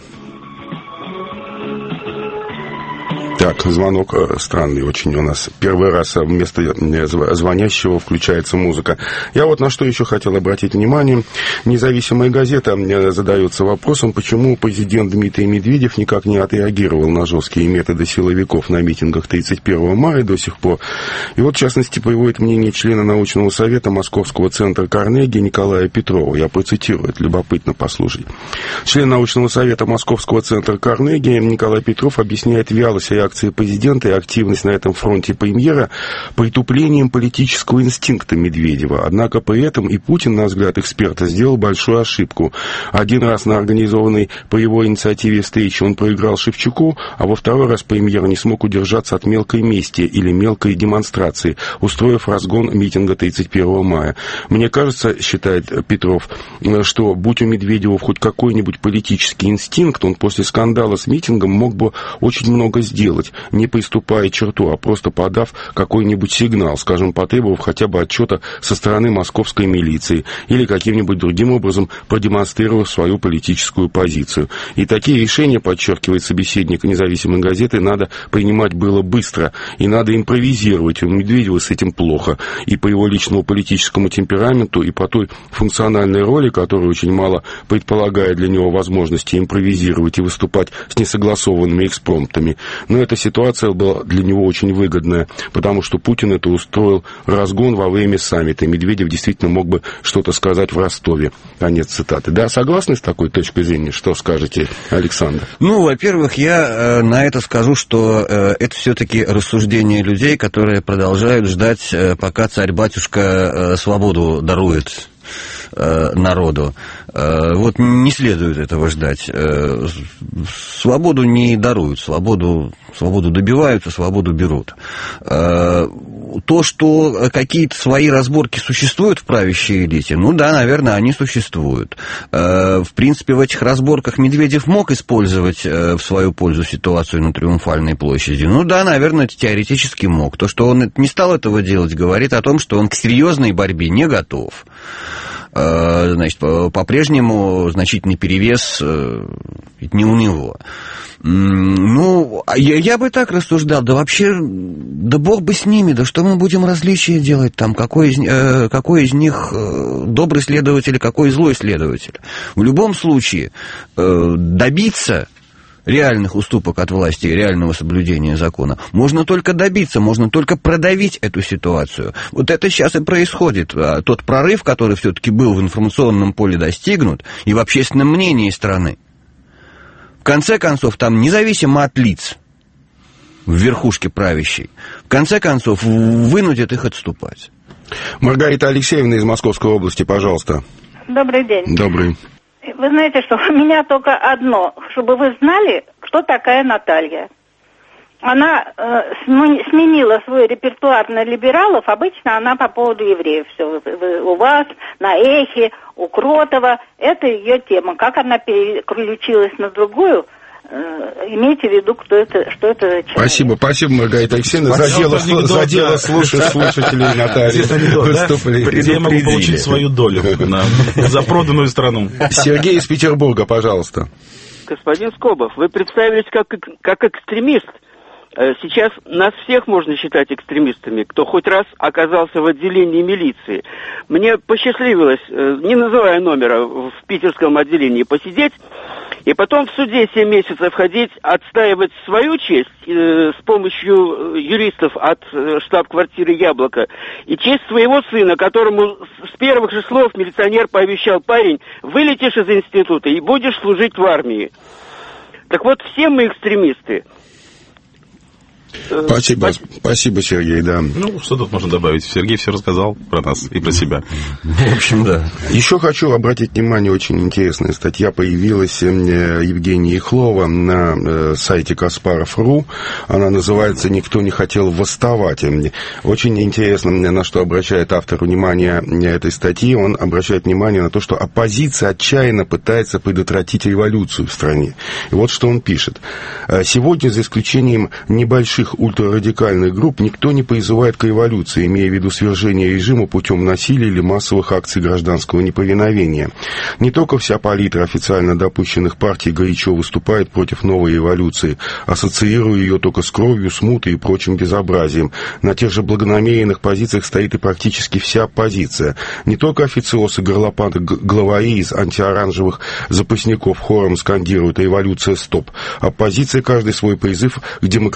Так, звонок странный очень у нас. Первый раз вместо звонящего включается музыка. Я вот на что еще хотел обратить внимание. Независимая газета задается вопросом, почему президент Дмитрий Медведев никак не отреагировал на жесткие методы силовиков на митингах тридцать первого мая до сих пор. И вот, в частности, приводит мнение члена научного совета Московского центра Карнеги Николая Петрова. Я процитирую, это любопытно послушать. Член научного совета Московского центра Карнеги Николай Петров объясняет вялость реакции реакции президента и активность на этом фронте премьера притуплением политического инстинкта Медведева. Однако при этом и Путин, на взгляд эксперта, сделал большую ошибку. Один раз на организованной по его инициативе встрече он проиграл Шевчуку, а во второй раз премьер не смог удержаться от мелкой мести или мелкой демонстрации, устроив разгон митинга тридцать первого мая. Мне кажется, считает Петров, что будь у Медведева хоть какой-нибудь политический инстинкт, он после скандала с митингом мог бы очень много сделать, не приступая к черту, а просто подав какой-нибудь сигнал, скажем, потребовав хотя бы отчета со стороны московской милиции или каким-нибудь другим образом продемонстрировав свою политическую позицию. И такие решения, подчеркивает собеседник независимой газеты, надо принимать было быстро, и надо импровизировать. У Медведева с этим плохо. И по его личному политическому темпераменту, и по той функциональной роли, которая очень мало предполагает для него возможности импровизировать и выступать с несогласованными экспромтами. Но эта ситуация была для него очень выгодная, потому что Путин это устроил разгон во время саммита. И Медведев действительно мог бы что-то сказать в Ростове. Конец цитаты. Да, согласны с такой точкой зрения? Что скажете, Александр? Ну, во-первых, я э, на это скажу, что э, это все-таки рассуждение людей, которые продолжают ждать, э, пока царь-батюшка э, свободу дарует э, народу. Э, вот не следует этого ждать. Э, свободу не даруют, свободу, свободу добиваются, свободу берут. Э, то, что какие-то свои разборки существуют в правящей элите, ну да, наверное, они существуют. Э, в принципе, в этих разборках Медведев мог использовать э, в свою пользу ситуацию на Триумфальной площади. Ну да, наверное, теоретически мог. То, что он не стал этого делать, говорит о том, что он к серьезной борьбе не готов. Значит, по-прежнему значительный перевес не у него. Ну, я, я бы так рассуждал, да вообще, да бог бы с ними, да что мы будем различия делать там, какой из, э, какой из них э, добрый следователь, какой злой следователь. В любом случае, э, добиться реальных уступок от власти и реального соблюдения закона можно только добиться, можно только продавить эту ситуацию. Вот это сейчас и происходит. Тот прорыв, который все-таки был в информационном поле достигнут, и в общественном мнении страны. В конце концов, там, независимо от лиц в верхушке правящей, в конце концов, вынудят их отступать. Маргарита Алексеевна из Московской области, пожалуйста. Добрый день. Добрый. Вы знаете, что у меня только одно, чтобы вы знали, кто такая Наталья. Она э, сменила свой репертуар на либералов, обычно она по поводу евреев. Все, у вас, на Эхе, у Кротова, это ее тема. Как она переключилась на другую, э, имейте в виду, кто это, что это человек. Спасибо, спасибо, Маргарита Алексеевна. Задело, задело слушать слушателей Натальи выступления. Я могу получить свою долю за проданную страну. Сергей из Петербурга, пожалуйста. Господин Скобов, вы представились как, как экстремист. Сейчас нас всех можно считать экстремистами, кто хоть раз оказался в отделении милиции. Мне посчастливилось, не называя номера, в питерском отделении посидеть, и потом в суде семь месяцев ходить, отстаивать свою честь э, с помощью юристов от э, штаб-квартиры «Яблоко», и честь своего сына, которому с первых же слов милиционер пообещал: парень, вылетишь из института и будешь служить в армии. Так вот, все мы экстремисты. Спасибо, спасибо, Сергей, да. Ну, что тут можно добавить? Сергей все рассказал про нас и про себя. В общем, да. Еще хочу обратить внимание, очень интересная статья появилась Евгения Ехлова на сайте Каспаров точка ру. Она называется «Никто не хотел восставать». Очень интересно, на что обращает автор внимание этой статьи. Он обращает внимание на то, что оппозиция отчаянно пытается предотвратить революцию в стране. И вот что он пишет. Сегодня, за исключением небольших ультрарадикальных групп, никто не призывает к революции, имея в виду свержение режима путем насилия или массовых акций гражданского неповиновения. Не только вся палитра официально допущенных партий горячо выступает против новой революции, ассоциируя ее только с кровью, смутой и прочим безобразием. На тех же благонамеренных позициях стоит и практически вся оппозиция. Не только официозы, горлопаны, главари из антиоранжевых запасников хором скандируют «Революция, стоп!». Оппозиция каждый свой призыв к демократизации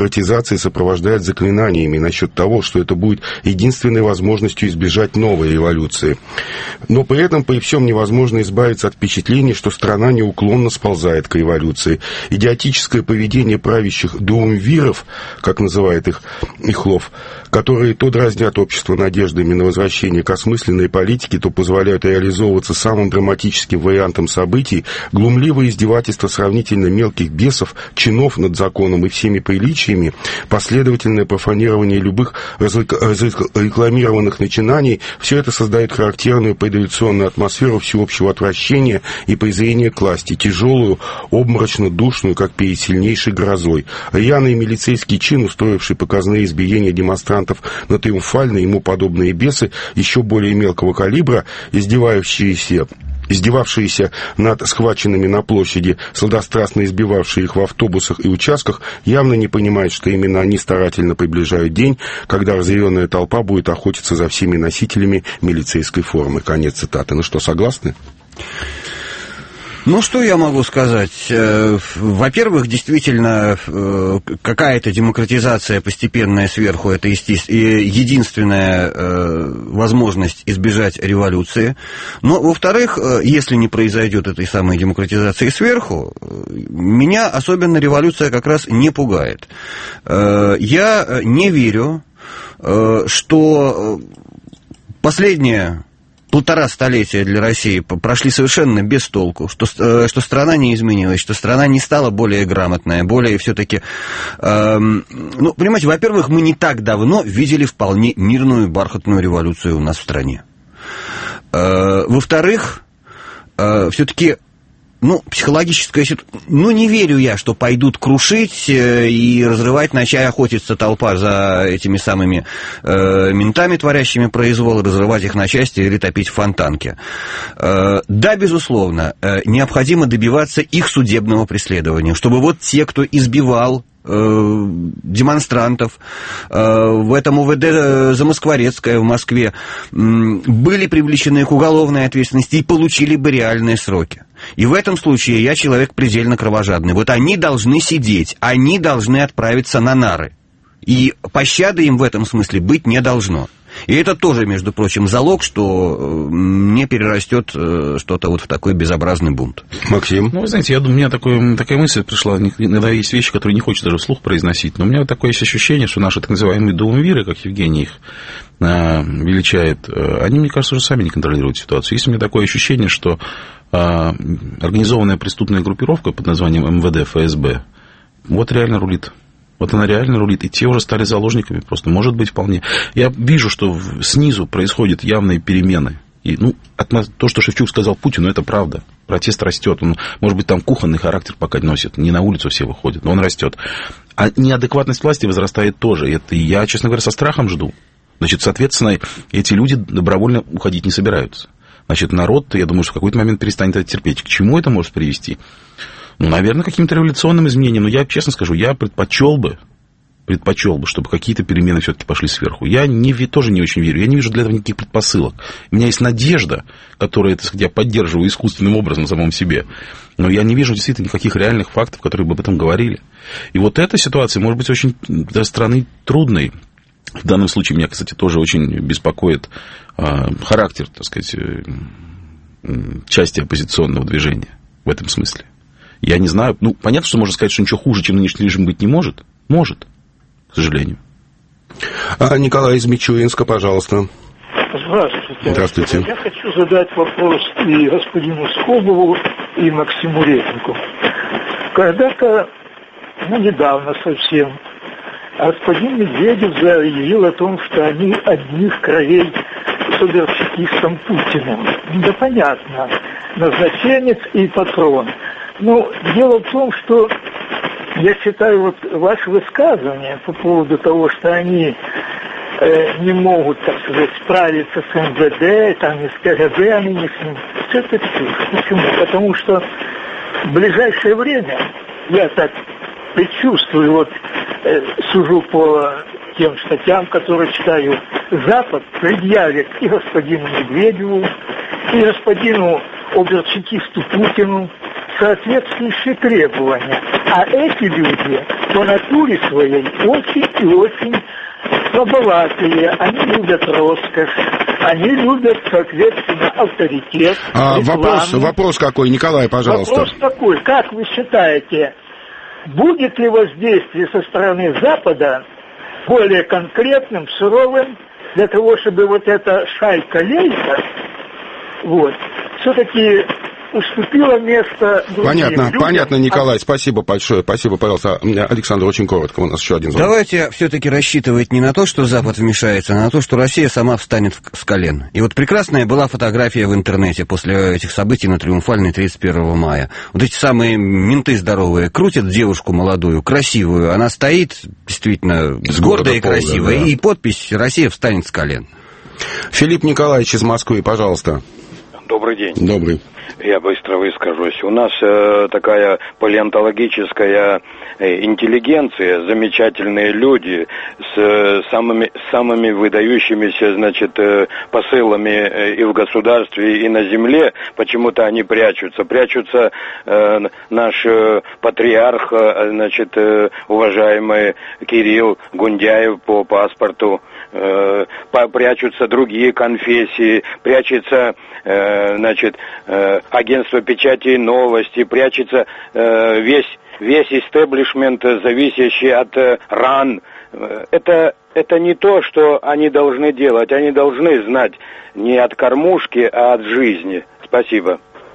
мобилизации сопровождает заклинаниями насчет того, что это будет единственной возможностью избежать новой революции. Но при этом при всем невозможно избавиться от впечатления, что страна неуклонно сползает к революции. Идиотическое поведение правящих дуумвиров, как называет их Ихлов, которые то дразнят общество надеждами на возвращение к осмысленной политике, то позволяют реализовываться самым драматическим вариантом событий, глумливое издевательство сравнительно мелких бесов, чинов над законом и всеми приличиями, последовательное профанирование любых разрекламированных начинаний, все это создает характерную предавационную атмосферу всеобщего отвращения и презрения к власти, тяжелую, обморочно-душную, как перед сильнейшей грозой. Рьяный милицейский чин, устроивший показные избиения демонстрантов на триумфальные ему подобные бесы еще более мелкого калибра, издевающиеся издевавшиеся над схваченными на площади, сладострастно избивавшие их в автобусах и участках, явно не понимают, что именно они старательно приближают день, когда разъяренная толпа будет охотиться за всеми носителями милицейской формы. Конец цитаты. Ну что, согласны? Ну, что я могу сказать? Во-первых, действительно, какая-то демократизация постепенная сверху, это единственная возможность избежать революции. Но, во-вторых, если не произойдет этой самой демократизации сверху, меня особенно революция как раз не пугает. Я не верю, что последняя полтора столетия для России прошли совершенно без толку, что, что страна не изменилась, что страна не стала более грамотная, более все-таки... Э, ну, понимаете, во-первых, мы не так давно видели вполне мирную бархатную революцию у нас в стране. Э, во-вторых, э, все-таки... Ну, психологическая ситуация... Ну, не верю я, что пойдут крушить и разрывать, начать охотиться толпа за этими самыми э, ментами, творящими произвол, разрывать их на части или топить в фонтанке. Э, да, безусловно, э, необходимо добиваться их судебного преследования, чтобы вот те, кто избивал демонстрантов в этом УВД Замоскворецкое в Москве, были привлечены к уголовной ответственности и получили бы реальные сроки. И в этом случае я человек предельно кровожадный. Вот они должны сидеть, они должны отправиться на нары. И пощады им в этом смысле быть не должно. И это тоже, между прочим, залог, что не перерастет что-то вот в такой безобразный бунт. Максим? Ну, вы знаете, я думаю, у меня такое, такая мысль пришла. Иногда есть вещи, которые не хочется даже вслух произносить. Но у меня такое есть ощущение, что наши так называемые дуумвиры, как Евгений их величает, они, мне кажется, уже сами не контролируют ситуацию. Есть у меня такое ощущение, что организованная преступная группировка под названием эм вэ дэ, эф эс бэ, вот реально рулит. Вот она реально рулит, и те уже стали заложниками просто, может быть, вполне. Я вижу, что снизу происходят явные перемены. И, ну, то, что Шевчук сказал Путину, это правда. Протест растет. Он, может быть, там кухонный характер пока носит, не на улицу все выходят, но он растет. А неадекватность власти возрастает тоже. Это я, честно говоря, со страхом жду. Значит, соответственно, эти люди добровольно уходить не собираются. Значит, народ, я думаю, что в какой-то момент перестанет это терпеть. К чему это может привести? Ну, наверное, каким-то революционным изменениям. Но я, честно скажу, я предпочел бы, предпочел бы, чтобы какие-то перемены все-таки пошли сверху. Я не, тоже не очень верю. Я не вижу для этого никаких предпосылок. У меня есть надежда, которую, так сказать, я поддерживаю искусственным образом в самом себе. Но я не вижу действительно никаких реальных фактов, которые бы об этом говорили. И вот эта ситуация может быть очень для страны трудной. В данном случае меня, кстати, тоже очень беспокоит э, характер, так сказать, э, части оппозиционного движения в этом смысле. Я не знаю, ну, понятно, что можно сказать, что ничего хуже, чем нынешний режим, быть не может. Может, к сожалению. А, Николай из Мичуринска, пожалуйста. Здравствуйте. Здравствуйте. Я хочу задать вопрос и господину Скобову, и Максиму Резнику. Когда-то, ну, недавно совсем, господин Медведев заявил о том, что они одних кровей с оберчекистом Путиным. Да понятно, назначенец и патрон. Но дело в том, что я считаю, вот ваше высказывание по поводу того, что они э, не могут, так сказать, справиться с эм вэ дэ, там, и с ка гэ бэ, они не с ним. Все это чушь. Почему? Потому что в ближайшее время, я так предчувствую, вот э, сужу по тем статьям, которые читаю, Запад предъявит и господину Медведеву, и господину оберчекисту Путину соответствующие требования. А эти люди по натуре своей очень и очень слабоватые. Они любят роскошь, они любят, соответственно, авторитет. А, вопрос, вопрос какой, Николай, пожалуйста. Вопрос такой, как вы считаете, будет ли воздействие со стороны Запада более конкретным, суровым, для того, чтобы вот эта шайка-лейка, вот, все-таки уступила место другим Понятно, людям. понятно, Николай, спасибо большое, спасибо, пожалуйста. Александр, очень коротко, у нас еще один звонок. Давайте все-таки рассчитывать не на то, что Запад вмешается, а на то, что Россия сама встанет с колен. И вот прекрасная была фотография в интернете после этих событий на Триумфальной тридцать первого мая. Вот эти самые менты здоровые крутят девушку молодую, красивую, она стоит действительно гордая и красивая, да. И подпись «Россия встанет с колен». Филипп Николаевич из Москвы, пожалуйста. Добрый день. Добрый. Я быстро выскажусь. У нас э, такая палеонтологическая э, интеллигенция, замечательные люди с э, самыми, самыми выдающимися, значит, э, посылами э, и в государстве, и на земле. Почему-то они прячутся. Прячутся э, наш э, патриарх, э, значит, э, уважаемый Кирилл Гундяев по паспорту. Э, прячутся другие конфессии, прячется, э, значит, э, агентство печати и новости, прячется э, весь, весь истеблишмент, зависящий от э, РАН. Это, это не то, что они должны делать. Они должны знать не от кормушки, а от жизни. Спасибо.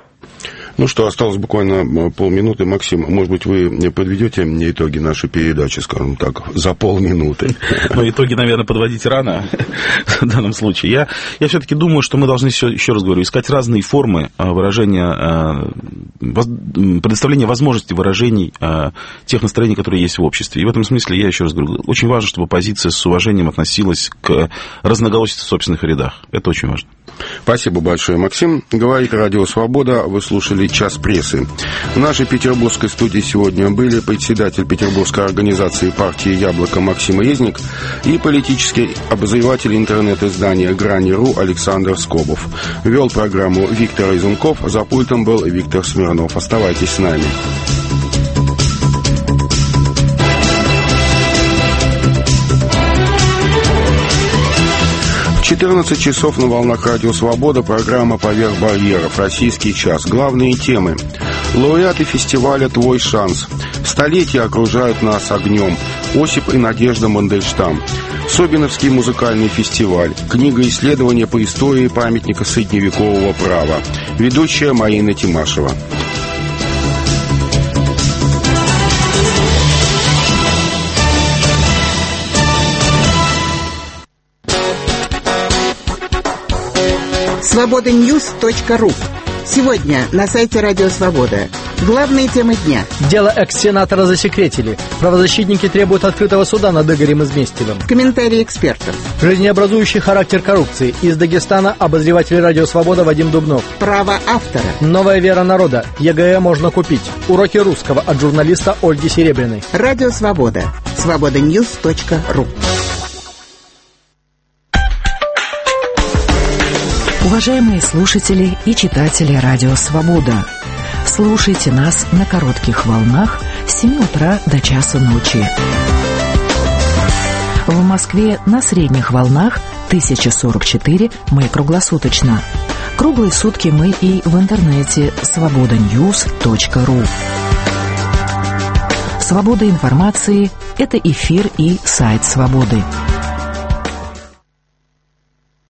Ну что, осталось буквально полминуты. Максим, может быть, вы подведете итоги нашей передачи, скажем так, за полминуты? Ну, итоги, наверное, подводить рано в данном случае. Я, я все-таки думаю, что мы должны, еще, еще раз говорю, искать разные формы выражения, предоставления возможности выражений тех настроений, которые есть в обществе. И в этом смысле, я еще раз говорю, очень важно, чтобы оппозиция с уважением относилась к разноголосице в собственных рядах. Это очень важно. Спасибо большое, Максим. Говорит Радио Свобода. Вы слушали «Час прессы». В нашей петербургской студии сегодня были председатель Петербургской организации партии «Яблоко» Максим Резник и политический обозреватель интернет-издания «Грани.ру» Александр Скобов. Вел программу Виктор Изунков. За пультом был Виктор Смирнов. Оставайтесь с нами. четырнадцать часов на волнах Радио Свобода, программа «Поверх барьеров», «Российский час». Главные темы. Лауреаты фестиваля «Твой шанс». Столетия окружают нас огнем. Осип и Надежда Мандельштам. Собиновский музыкальный фестиваль. Книга исследования по истории памятника средневекового права. Ведущая Марина Тимашева. свобода ньюс точка ру. Сегодня на сайте Радио Свобода. Главные темы дня. Дело экс-сенатора засекретили. Правозащитники требуют открытого суда над Игорем Изместьевым. Комментарии экспертов. Жизнеобразующий характер коррупции. Из Дагестана обозреватель Радио Свобода Вадим Дубнов. Право автора. Новая вера народа. ЕГЭ можно купить. Уроки русского от журналиста Ольги Серебряной. Радио Свобода. свобода ньюс точка ру. Уважаемые слушатели и читатели Радио Свобода, слушайте нас на коротких волнах с семи утра до часу ночи. В Москве на средних волнах тысяча сорок четыре, мы круглосуточно. Круглые сутки мы и в интернете свобода ньюс точка ру. Свобода информации – это эфир и сайт Свободы.